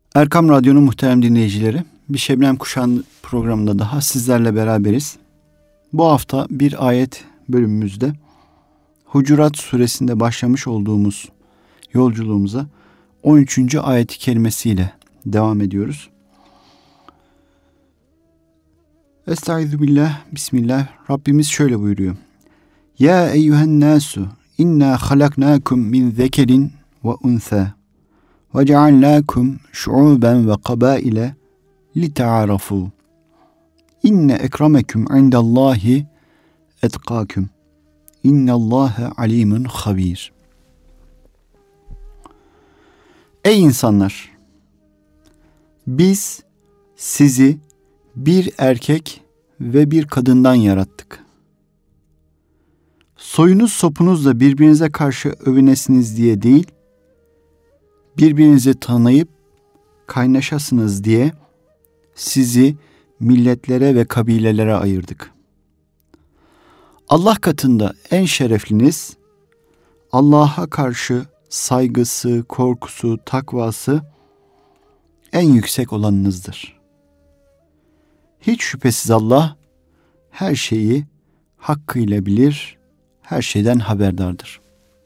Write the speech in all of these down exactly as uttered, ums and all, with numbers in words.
Erkam Radyo'nun muhterem dinleyicileri, bir Şebnem Kuşan programında daha sizlerle beraberiz. Bu hafta bir ayet bölümümüzde Hucurat suresinde başlamış olduğumuz yolculuğumuza on üçüncü ayet-i kerimesiyle devam ediyoruz. Estağfirullah, Bismillah. Rabbimiz şöyle buyuruyor. Ya eyyühen nasu, inna halaknakum min zekerin ve unsa. Ve ceallâkum şu'uben ve kabâile lita'arafû. İnne ekremeküm indallâhi etkâküm. İnnallâhe alîmün habîr. Ey insanlar! Biz sizi bir erkek ve bir kadından yarattık. Soyunuz sopunuzla birbirinize karşı övünesiniz diye değil, birbirinizi tanıyıp kaynaşasınız diye sizi milletlere ve kabilelere ayırdık. Allah katında en şerefliniz, Allah'a karşı saygısı, korkusu, takvası en yüksek olanınızdır. Hiç şüphesiz Allah her şeyi hakkıyla bilir, her şeyden haberdardır.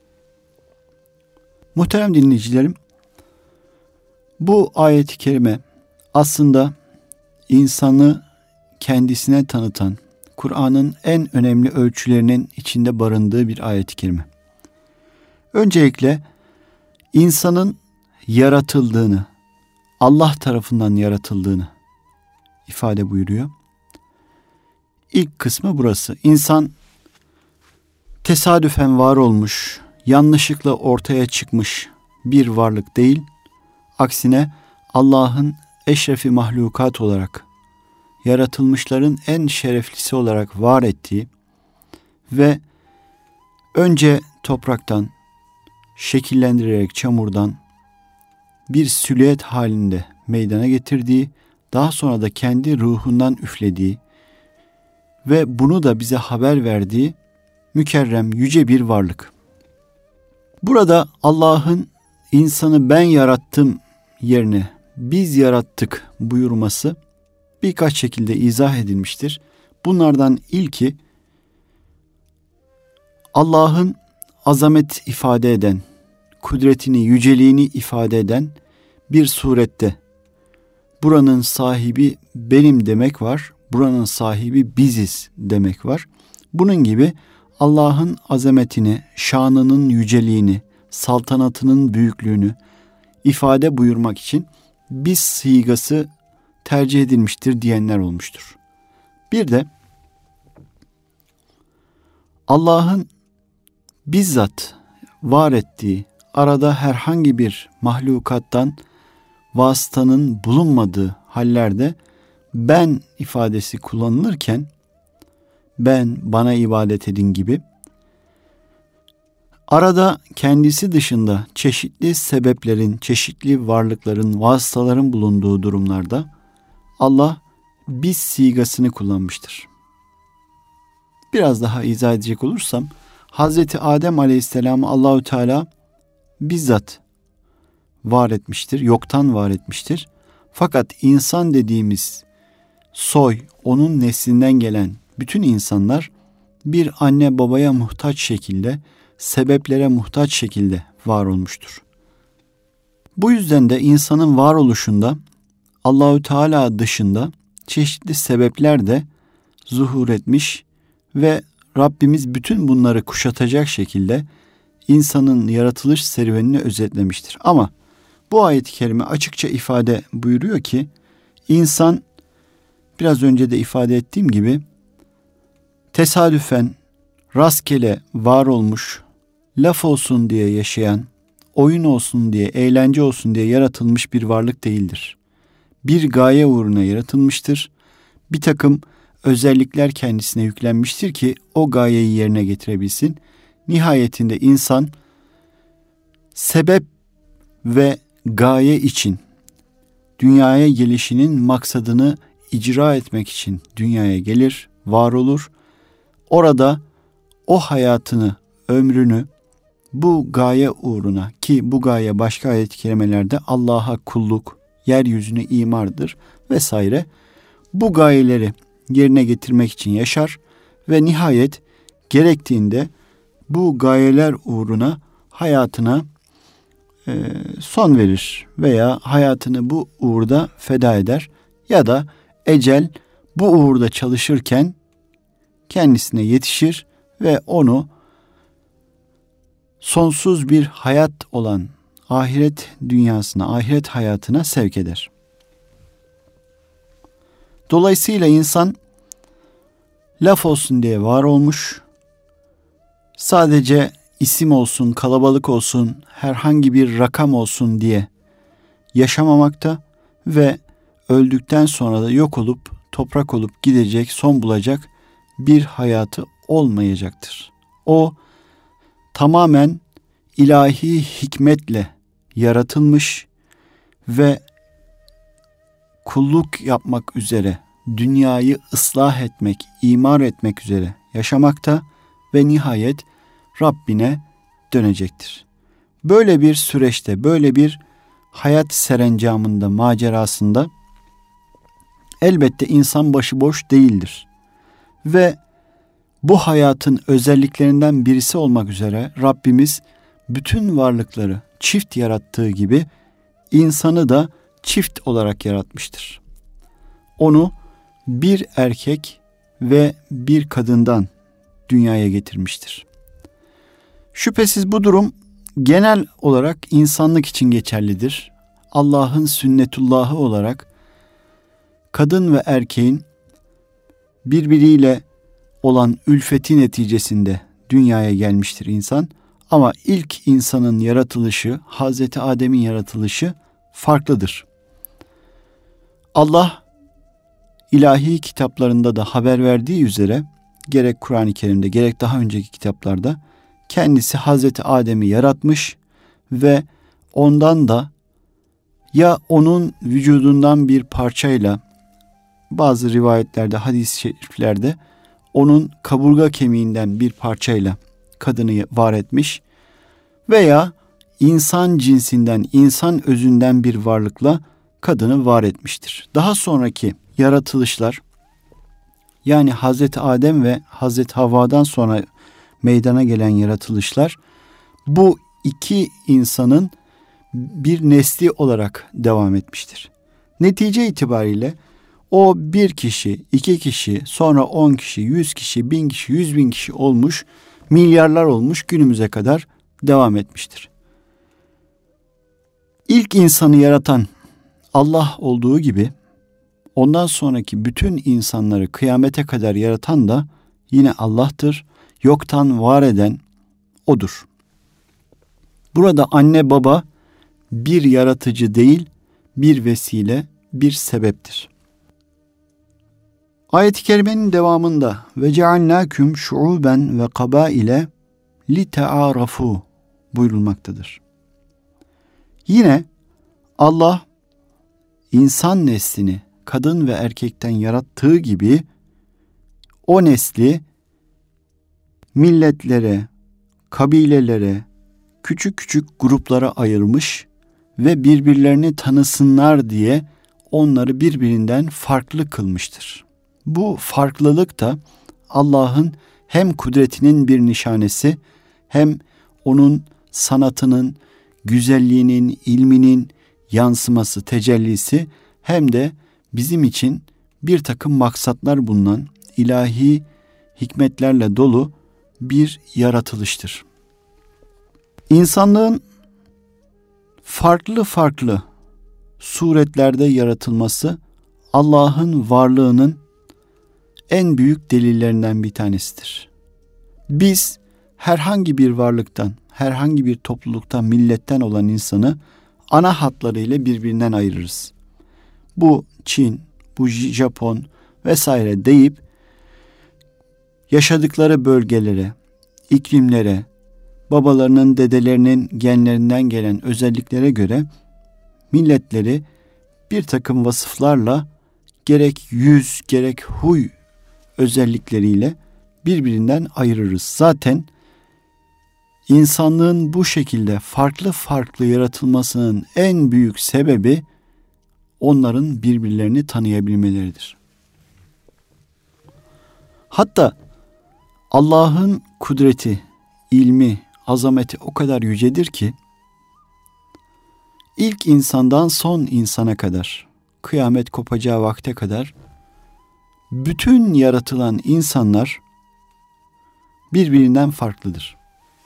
Muhterem dinleyicilerim, bu ayet-i kerime aslında insanı kendisine tanıtan, Kur'an'ın en önemli ölçülerinin içinde barındığı bir ayet-i kerime. Öncelikle insanın yaratıldığını, Allah tarafından yaratıldığını ifade buyuruyor. İlk kısmı burası. İnsan tesadüfen var olmuş, yanlışlıkla ortaya çıkmış bir varlık değil, aksine Allah'ın eşrefi mahlukat olarak, yaratılmışların en şereflisi olarak var ettiği ve önce topraktan, şekillendirerek çamurdan bir silüet halinde meydana getirdiği, daha sonra da kendi ruhundan üflediği ve bunu da bize haber verdiği mükerrem, yüce bir varlık. Burada Allah'ın insanı ben yarattım yerine biz yarattık buyurması birkaç şekilde izah edilmiştir. Bunlardan ilki Allah'ın azamet ifade eden, kudretini, yüceliğini ifade eden bir surette buranın sahibi benim demek var, buranın sahibi biziz demek var. Bunun gibi Allah'ın azametini, şanının yüceliğini, saltanatının büyüklüğünü ifade buyurmak için biz sigası tercih edilmiştir diyenler olmuştur. Bir de Allah'ın bizzat var ettiği, arada herhangi bir mahlukattan vasıtanın bulunmadığı hallerde ben ifadesi kullanılırken ben, bana ibadet edin gibi arada kendisi dışında çeşitli sebeplerin, çeşitli varlıkların, vasıtaların bulunduğu durumlarda Allah biz sigasını kullanmıştır. Biraz daha izah edecek olursam, Hazreti Adem Aleyhisselam'ı Allahü Teala bizzat var etmiştir, yoktan var etmiştir. Fakat insan dediğimiz soy, onun neslinden gelen bütün insanlar bir anne babaya muhtaç şekilde, sebeplere muhtaç şekilde var olmuştur. Bu yüzden de insanın varoluşunda Allahü Teala dışında çeşitli sebepler de zuhur etmiş ve Rabbimiz bütün bunları kuşatacak şekilde insanın yaratılış serüvenini özetlemiştir. Ama bu ayet-i kerime açıkça ifade buyuruyor ki insan biraz önce de ifade ettiğim gibi tesadüfen rastgele var olmuş, laf olsun diye yaşayan, oyun olsun diye, eğlence olsun diye yaratılmış bir varlık değildir. Bir gaye uğruna yaratılmıştır. Bir takım özellikler kendisine yüklenmiştir ki o gayeyi yerine getirebilsin. Nihayetinde insan sebep ve gaye için dünyaya gelişinin maksadını icra etmek için dünyaya gelir, var olur. Orada o hayatını, ömrünü bu gaye uğruna, ki bu gaye başka ayet-i kerimelerde Allah'a kulluk, yeryüzüne imardır vesaire. Bu gayeleri yerine getirmek için yaşar ve nihayet gerektiğinde bu gayeler uğruna hayatına e, son verir veya hayatını bu uğurda feda eder ya da ecel bu uğurda çalışırken kendisine yetişir ve onu sonsuz bir hayat olan ahiret dünyasına, ahiret hayatına sevk eder. Dolayısıyla insan laf olsun diye var olmuş, sadece isim olsun, kalabalık olsun, herhangi bir rakam olsun diye yaşamamakta ve öldükten sonra da yok olup, toprak olup gidecek, son bulacak bir hayatı olmayacaktır. O tamamen ilahi hikmetle yaratılmış ve kulluk yapmak üzere, dünyayı ıslah etmek, imar etmek üzere yaşamakta ve nihayet Rabbine dönecektir. Böyle bir süreçte, böyle bir hayat serencamında, macerasında elbette insan başıboş değildir. Ve bu hayatın özelliklerinden birisi olmak üzere Rabbimiz bütün varlıkları çift yarattığı gibi insanı da çift olarak yaratmıştır. Onu bir erkek ve bir kadından dünyaya getirmiştir. Şüphesiz bu durum genel olarak insanlık için geçerlidir. Allah'ın sünnetullahı olarak kadın ve erkeğin birbiriyle olan ülfeti neticesinde dünyaya gelmiştir insan. Ama ilk insanın yaratılışı, Hazreti Adem'in yaratılışı farklıdır. Allah ilahi kitaplarında da haber verdiği üzere gerek Kur'an-ı Kerim'de gerek daha önceki kitaplarda kendisi Hazreti Adem'i yaratmış ve ondan da ya onun vücudundan bir parçayla, bazı rivayetlerde, hadis-i şeriflerde onun kaburga kemiğinden bir parçayla kadını var etmiş veya insan cinsinden, insan özünden bir varlıkla kadını var etmiştir. Daha sonraki yaratılışlar, yani Hazreti Adem ve Hazreti Havva'dan sonra meydana gelen yaratılışlar bu iki insanın bir nesli olarak devam etmiştir. Netice itibariyle o bir kişi, iki kişi, sonra on kişi, yüz kişi, bin kişi, yüz bin kişi olmuş, milyarlar olmuş, günümüze kadar devam etmiştir. İlk insanı yaratan Allah olduğu gibi ondan sonraki bütün insanları kıyamete kadar yaratan da yine Allah'tır. Yoktan var eden O'dur. Burada anne baba bir yaratıcı değil, bir vesile, bir sebeptir. Ayet-i kerimenin devamında ve cealnâküm şu'uben ve kabâile lite'ârafû buyurulmaktadır. Yine Allah insan neslini kadın ve erkekten yarattığı gibi o nesli milletlere, kabilelere, küçük küçük gruplara ayırmış ve birbirlerini tanısınlar diye onları birbirinden farklı kılmıştır. Bu farklılık da Allah'ın hem kudretinin bir nişanesi, hem onun sanatının, güzelliğinin, ilminin yansıması, tecellisi, hem de bizim için bir takım maksatlar bulunan ilahi hikmetlerle dolu bir yaratılıştır. İnsanlığın farklı farklı suretlerde yaratılması Allah'ın varlığının en büyük delillerinden bir tanesidir. Biz herhangi bir varlıktan, herhangi bir topluluktan, milletten olan insanı ana hatlarıyla birbirinden ayırırız. Bu Çin, bu Japon vesaire deyip yaşadıkları bölgelere, iklimlere, babalarının, dedelerinin genlerinden gelen özelliklere göre milletleri bir takım vasıflarla gerek yüz, gerek huy özellikleriyle birbirinden ayırırız. Zaten insanlığın bu şekilde farklı farklı yaratılmasının en büyük sebebi onların birbirlerini tanıyabilmeleridir. Hatta Allah'ın kudreti, ilmi, azameti o kadar yücedir ki ilk insandan son insana kadar, kıyamet kopacağı vakte kadar bütün yaratılan insanlar birbirinden farklıdır.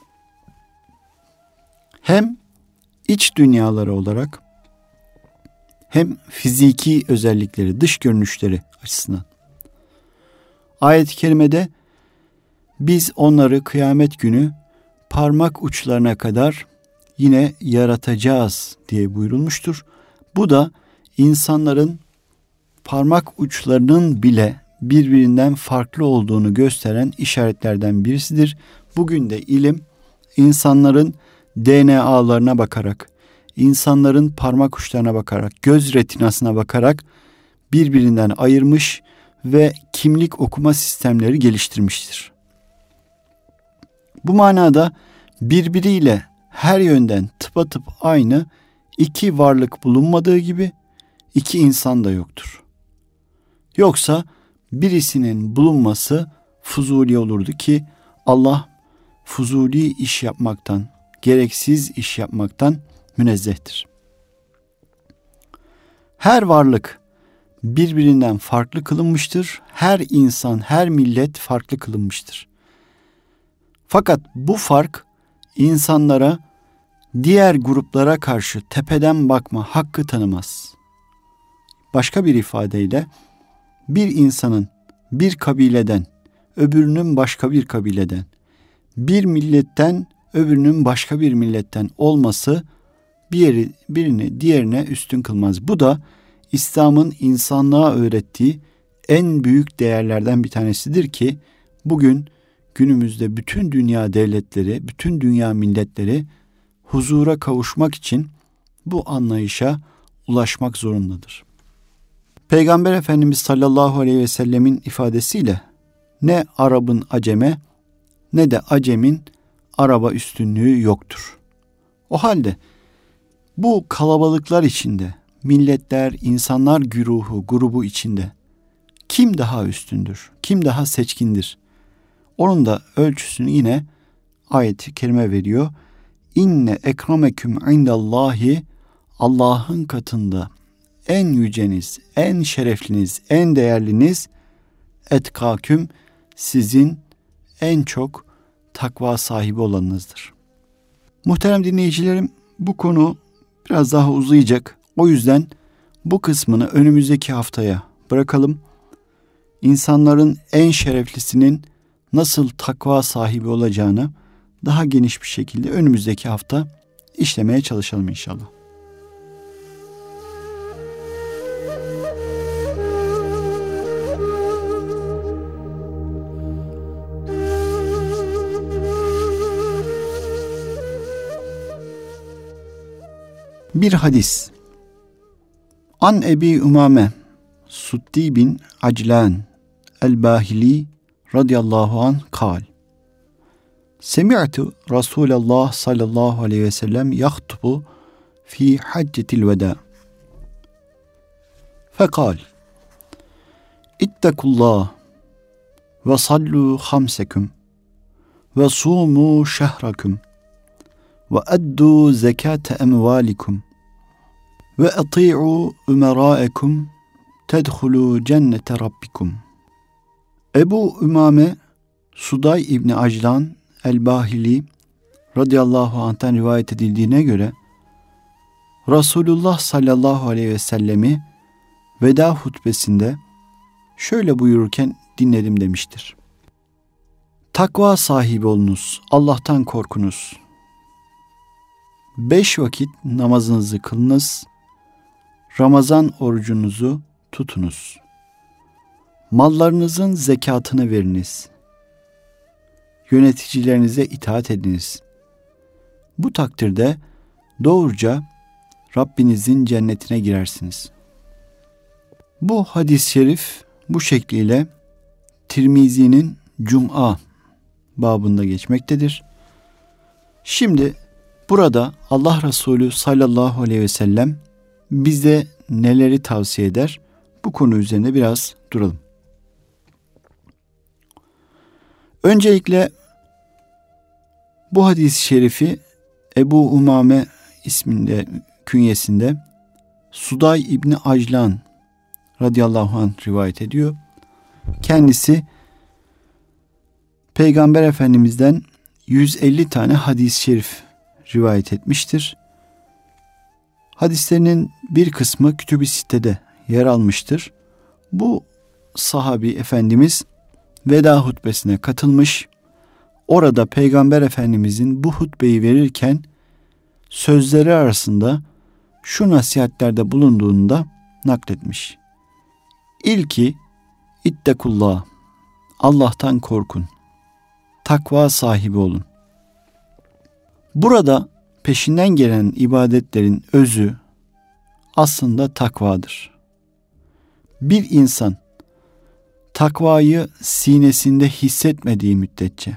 Hem iç dünyaları olarak hem fiziki özellikleri, dış görünüşleri açısından. Ayet-i kerimede biz onları kıyamet günü parmak uçlarına kadar yine yaratacağız diye buyurulmuştur. Bu da insanların parmak uçlarının bile birbirinden farklı olduğunu gösteren işaretlerden birisidir. Bugün de ilim insanların D N A'larına bakarak, insanların parmak uçlarına bakarak, göz retinasına bakarak birbirinden ayırmış ve kimlik okuma sistemleri geliştirmiştir. Bu manada birbiriyle her yönden tıpatıp aynı iki varlık bulunmadığı gibi iki insan da yoktur. Yoksa birisinin bulunması fuzuli olurdu ki Allah fuzuli iş yapmaktan, gereksiz iş yapmaktan münezzehtir. Her varlık birbirinden farklı kılınmıştır. Her insan, her millet farklı kılınmıştır. Fakat bu fark insanlara diğer gruplara karşı tepeden bakma hakkı tanımaz. Başka bir ifadeyle bir insanın bir kabileden, öbürünün başka bir kabileden, bir milletten öbürünün başka bir milletten olması bir yeri, birini diğerine üstün kılmaz. Bu da İslam'ın insanlığa öğrettiği en büyük değerlerden bir tanesidir ki bugün günümüzde bütün dünya devletleri, bütün dünya milletleri huzura kavuşmak için bu anlayışa ulaşmak zorundadır. Peygamber Efendimiz sallallahu aleyhi ve sellemin ifadesiyle ne Arap'ın Acem'e ne de Acem'in Arap'a üstünlüğü yoktur. O halde bu kalabalıklar içinde, milletler, insanlar güruhu, grubu içinde kim daha üstündür, kim daha seçkindir? Onun da ölçüsünü yine ayet-i kerime veriyor. İnne ekremeküm indallahi, Allah'ın katında en yüceniz, en şerefliniz, en değerliniz etkâküm, sizin en çok takva sahibi olanınızdır. Muhterem dinleyicilerim, bu konu biraz daha uzayacak. O yüzden bu kısmını önümüzdeki haftaya bırakalım. İnsanların en şereflisinin nasıl takva sahibi olacağını daha geniş bir şekilde önümüzdeki hafta işlemeye çalışalım inşallah. Bir hadis. An Ebi Umame Suddi bin Aclan el-Bahili radıyallahu anh kal. Semi'tu Resulullah sallallahu aleyhi ve sellem yahtubu fi haccetil veda. Fekal. İttakullah ve sallu hamseküm ve sumu şehraküm ve eddu zekate emvalikum ve ati'u umerâekum tedhulu cennete rabbikum. Ebu Ümame Suday İbni Aclan el-Bahili radıyallahu anh'tan rivayet edildiğine göre Resulullah sallallahu aleyhi ve sellemi veda hutbesinde şöyle buyururken dinledim demiştir. Takva sahibi olunuz, Allah'tan korkunuz. Beş vakit namazınızı kılınız, Ramazan orucunuzu tutunuz. Mallarınızın zekatını veriniz. Yöneticilerinize itaat ediniz. Bu takdirde doğruca Rabbinizin cennetine girersiniz. Bu hadis-i şerif bu şekliyle Tirmizi'nin Cum'a babında geçmektedir. Şimdi burada Allah Resulü sallallahu aleyhi ve sellem bize neleri tavsiye eder? Bu konu üzerine biraz duralım. Öncelikle bu hadis-i şerifi Ebu Umame isminde, künyesinde Suday İbni Ajlan radıyallahu anh rivayet ediyor. Kendisi Peygamber Efendimiz'den yüz elli tane hadis-i şerif rivayet etmiştir. Hadislerinin bir kısmı Kütüb-i Sitte'de yer almıştır. Bu sahabi Efendimiz veda hutbesine katılmış. Orada Peygamber Efendimizin bu hutbeyi verirken sözleri arasında şu nasihatlerde bulunduğunu da nakletmiş. İlki ittekullah, Allah'tan korkun, takva sahibi olun. Burada peşinden gelen ibadetlerin özü aslında takvadır. Bir insan takvayı sinesinde hissetmediği müddetçe,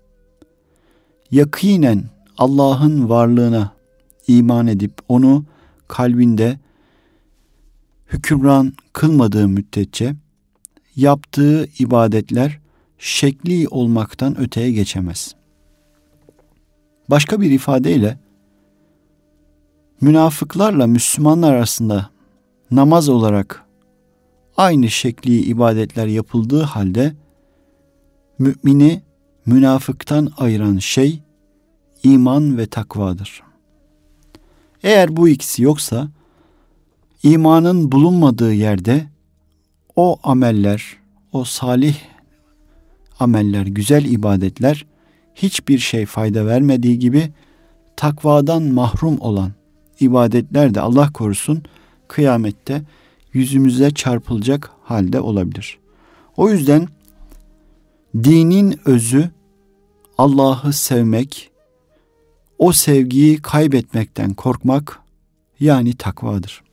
yakinen Allah'ın varlığına iman edip onu kalbinde hükümran kılmadığı müddetçe yaptığı ibadetler şekli olmaktan öteye geçemez. Başka bir ifadeyle münafıklarla Müslümanlar arasında namaz olarak aynı şekli ibadetler yapıldığı halde mümini münafıktan ayıran şey iman ve takvadır. Eğer bu ikisi yoksa imanın bulunmadığı yerde o ameller, o salih ameller, güzel ibadetler hiçbir şey fayda vermediği gibi takvadan mahrum olan ibadetler de Allah korusun kıyamette yüzümüze çarpılacak halde olabilir. O yüzden dinin özü Allah'ı sevmek, o sevgiyi kaybetmekten korkmak, yani takvadır.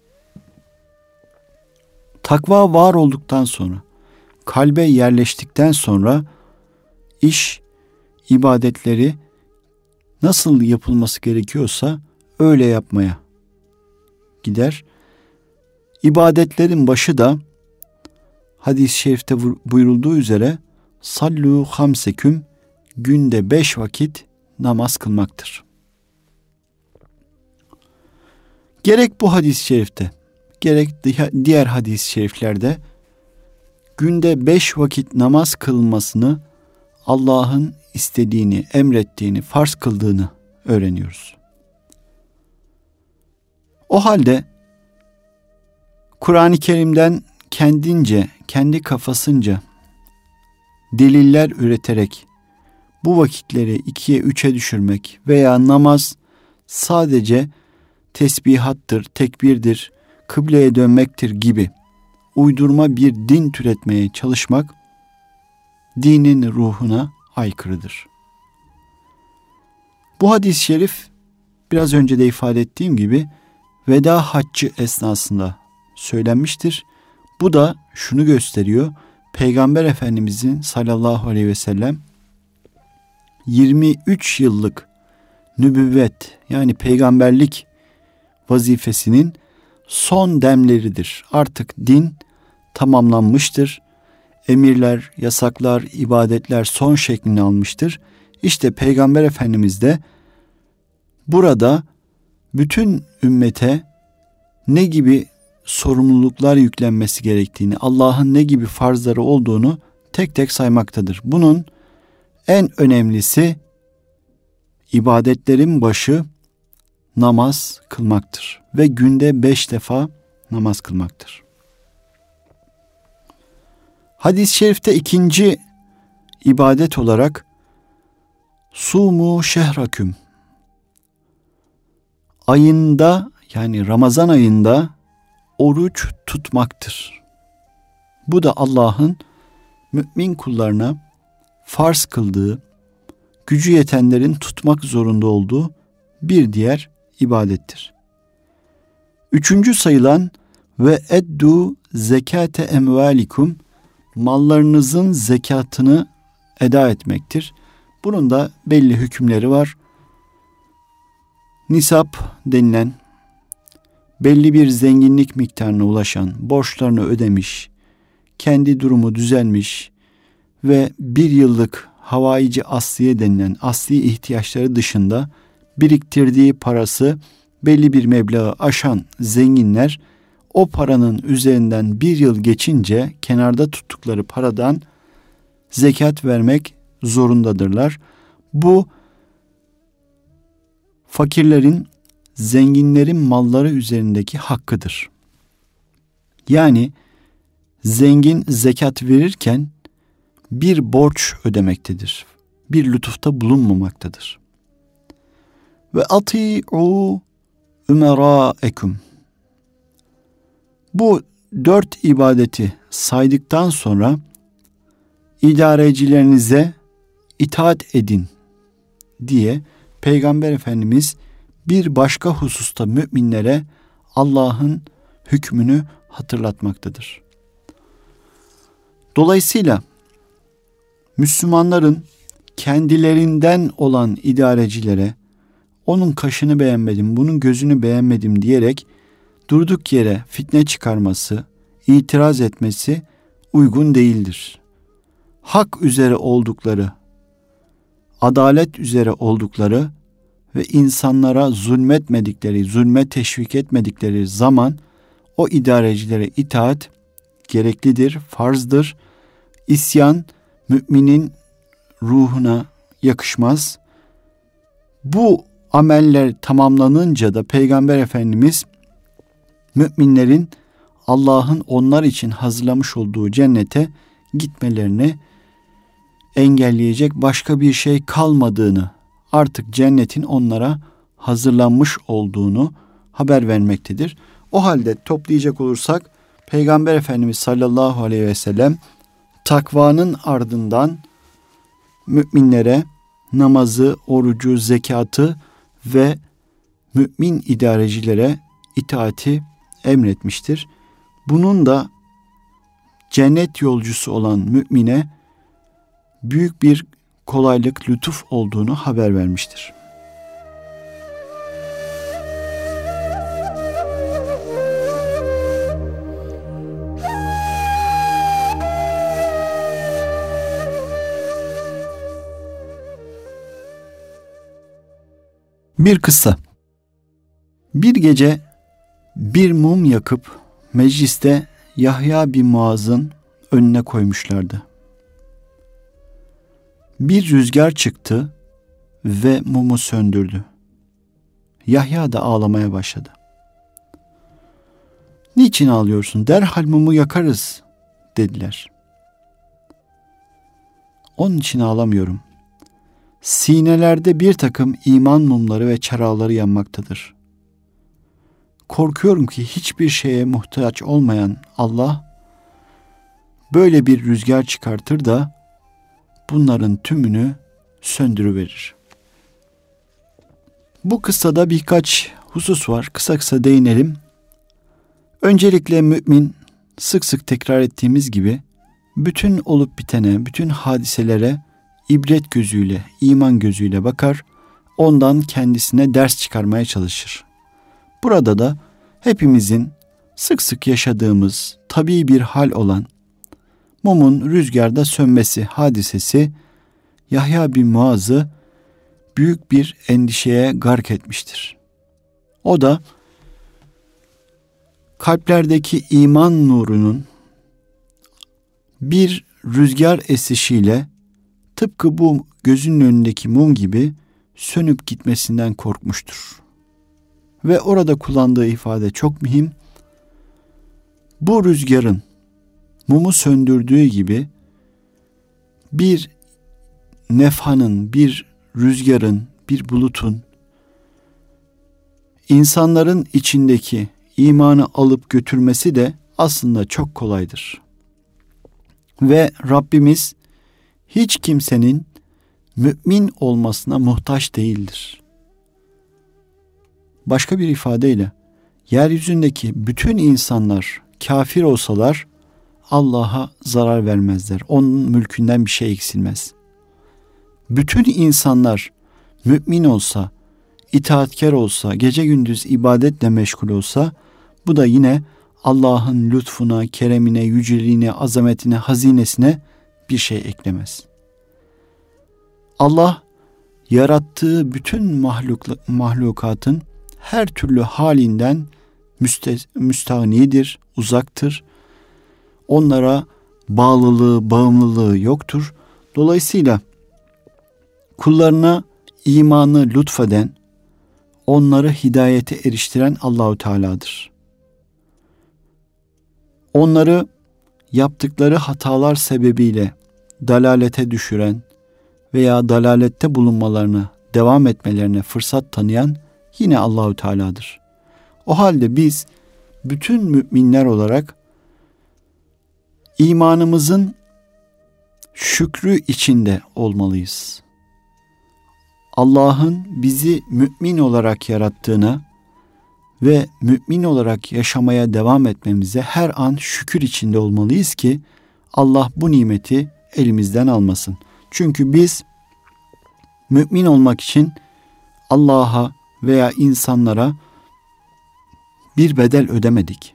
Takva var olduktan sonra, kalbe yerleştikten sonra iş, ibadetleri nasıl yapılması gerekiyorsa öyle yapmaya gider. İbadetlerin başı da hadis-i şerifte buyurulduğu üzere sallu hamseküm, günde beş vakit namaz kılmaktır. Gerek bu hadis-i şerifte, gerek diğer hadis-i şeriflerde günde beş vakit namaz kılmasını Allah'ın istediğini, emrettiğini, farz kıldığını öğreniyoruz. O halde Kur'an-ı Kerim'den kendince, kendi kafasınca deliller üreterek bu vakitleri ikiye üçe düşürmek veya namaz sadece tesbihattır, tekbirdir, kıbleye dönmektir gibi uydurma bir din türetmeye çalışmak dinin ruhuna aykırıdır. Bu hadis-i şerif biraz önce de ifade ettiğim gibi veda haccı esnasında söylenmiştir. Bu da şunu gösteriyor. Peygamber Efendimizin sallallahu aleyhi ve sellem yirmi üç yıllık nübüvvet, yani peygamberlik vazifesinin son demleridir. Artık din tamamlanmıştır. Emirler, yasaklar, ibadetler son şeklini almıştır. İşte Peygamber Efendimiz de burada bütün ümmete ne gibi sorumluluklar yüklenmesi gerektiğini, Allah'ın ne gibi farzları olduğunu tek tek saymaktadır. Bunun en önemlisi ibadetlerin başı namaz kılmaktır ve günde beş defa namaz kılmaktır. Hadis-i şerifte ikinci ibadet olarak sumu şehraküm, ayında, yani Ramazan ayında oruç tutmaktır. Bu da Allah'ın mümin kullarına farz kıldığı, gücü yetenlerin tutmak zorunda olduğu bir diğer ibadettir. Üçüncü sayılan ve eddu zekate emvalikum, mallarınızın zekatını eda etmektir. Bunun da belli hükümleri var. Nisap denilen belli bir zenginlik miktarına ulaşan, borçlarını ödemiş, kendi durumu düzelmiş ve bir yıllık havaici asliye denilen asli ihtiyaçları dışında biriktirdiği parası belli bir meblağı aşan zenginler o paranın üzerinden bir yıl geçince kenarda tuttukları paradan zekat vermek zorundadırlar. Bu fakirlerin, zenginlerin malları üzerindeki hakkıdır. Yani zengin zekat verirken bir borç ödemektedir. Bir lütufta bulunmamaktadır. Ve ati'u ümerâekum. Bu dört ibadeti saydıktan sonra idarecilerinize itaat edin diye Peygamber Efendimiz bir başka hususta müminlere Allah'ın hükmünü hatırlatmaktadır. Dolayısıyla Müslümanların kendilerinden olan idarecilere onun kaşını beğenmedim, bunun gözünü beğenmedim diyerek durduk yere fitne çıkarması, itiraz etmesi uygun değildir. Hak üzere oldukları, adalet üzere oldukları ve insanlara zulmetmedikleri, zulme teşvik etmedikleri zaman o idarecilere itaat gereklidir, farzdır. İsyan müminin ruhuna yakışmaz. Bu ameller tamamlanınca da Peygamber Efendimiz müminlerin Allah'ın onlar için hazırlamış olduğu cennete gitmelerini engelleyecek başka bir şey kalmadığını, artık cennetin onlara hazırlanmış olduğunu haber vermektedir. O halde toplayacak olursak Peygamber Efendimiz sallallahu aleyhi ve sellem takvanın ardından müminlere namazı, orucu, zekatı ve mümin idarecilere itaati emretmiştir. Bunun da cennet yolcusu olan mümine büyük bir kolaylık, lütuf olduğunu haber vermiştir. Bir kıssa. Bir gece bir mum yakıp mecliste Yahya bin Muaz'ın önüne koymuşlardı. Bir rüzgar çıktı ve mumu söndürdü. Yahya da ağlamaya başladı. "Niçin ağlıyorsun? Derhal mumu yakarız," dediler. "Onun için ağlamıyorum. Sinelerde bir takım iman mumları ve çarağları yanmaktadır. Korkuyorum ki hiçbir şeye muhtaç olmayan Allah böyle bir rüzgar çıkartır da bunların tümünü söndürüverir." Bu kıssada birkaç husus var. Kısa kısa değinelim. Öncelikle mümin, sık sık tekrar ettiğimiz gibi bütün olup bitene, bütün hadiselere ibret gözüyle, iman gözüyle bakar, ondan kendisine ders çıkarmaya çalışır. Burada da hepimizin sık sık yaşadığımız tabii bir hal olan mumun rüzgarda sönmesi hadisesi Yahya bin Muaz'ı büyük bir endişeye gark etmiştir. O da kalplerdeki iman nurunun bir rüzgar esişiyle tıpkı bu gözünün önündeki mum gibi sönüp gitmesinden korkmuştur. Ve orada kullandığı ifade çok mühim. Bu rüzgarın mumu söndürdüğü gibi bir nefhanın, bir rüzgarın, bir bulutun insanların içindeki imanı alıp götürmesi de aslında çok kolaydır. Ve Rabbimiz hiç kimsenin mümin olmasına muhtaç değildir. Başka bir ifadeyle yeryüzündeki bütün insanlar kafir olsalar Allah'a zarar vermezler. Onun mülkünden bir şey eksilmez. Bütün insanlar mümin olsa, itaatkar olsa, gece gündüz ibadetle meşgul olsa Bu da yine Allah'ın lütfuna, keremine, yüceliğine, azametine, hazinesine bir şey eklemez. Allah yarattığı bütün mahluk, mahlukatın her türlü halinden müste, müstahnidir, uzaktır. Onlara bağlılığı, bağımlılığı yoktur. Dolayısıyla kullarına imanı lütfeden, onları hidayete eriştiren Allahu Teala'dır. Onları yaptıkları hatalar sebebiyle dalalete düşüren veya dalalette bulunmalarını, devam etmelerine fırsat tanıyan yine Allahu Teala'dır. O halde biz bütün müminler olarak imanımızın şükrü içinde olmalıyız. Allah'ın bizi mümin olarak yarattığına ve mümin olarak yaşamaya devam etmemize her an şükür içinde olmalıyız ki Allah bu nimeti elimizden almasın. Çünkü biz mümin olmak için Allah'a veya insanlara bir bedel ödemedik.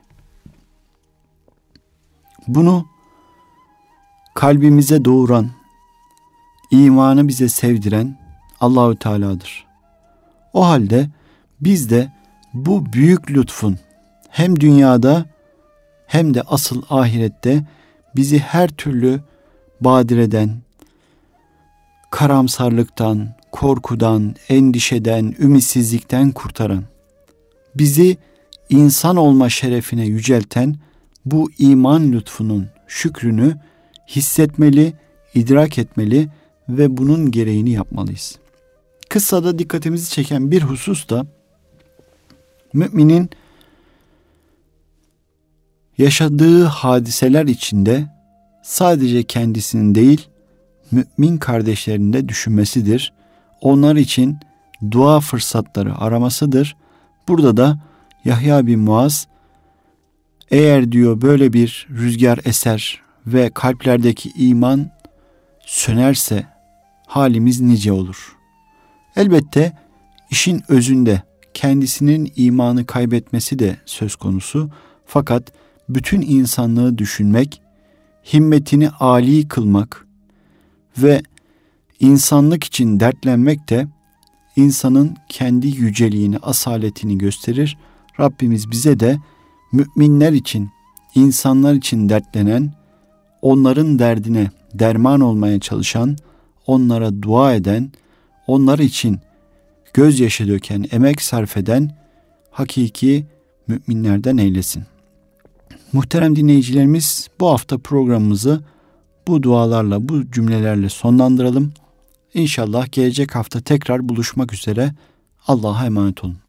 Bunu kalbimize doğuran, imanı bize sevdiren Allahu Teala'dır. O halde biz de bu büyük lütfun hem dünyada hem de asıl ahirette bizi her türlü badireden, karamsarlıktan, korkudan, endişeden, ümitsizlikten kurtaran, bizi insan olma şerefine yücelten bu iman lütfunun şükrünü hissetmeli, idrak etmeli ve bunun gereğini yapmalıyız. Kıssada dikkatimizi çeken bir husus da müminin yaşadığı hadiseler içinde sadece kendisinin değil, mümin kardeşlerini de düşünmesidir. Onlar için dua fırsatları aramasıdır. Burada da Yahya bin Muaz, eğer diyor böyle bir rüzgar eser ve kalplerdeki iman sönerse halimiz nice olur. Elbette işin özünde kendisinin imanı kaybetmesi de söz konusu. Fakat bütün insanlığı düşünmek, himmetini âli kılmak ve insanlık için dertlenmek de insanın kendi yüceliğini, asaletini gösterir. Rabbimiz bize de müminler için, insanlar için dertlenen, onların derdine derman olmaya çalışan, onlara dua eden, onlar için gözyaşı döken, emek sarf eden hakiki müminlerden eylesin. Muhterem dinleyicilerimiz, bu hafta programımızı bu dualarla, bu cümlelerle sonlandıralım. İnşallah gelecek hafta tekrar buluşmak üzere. Allah'a emanet olun.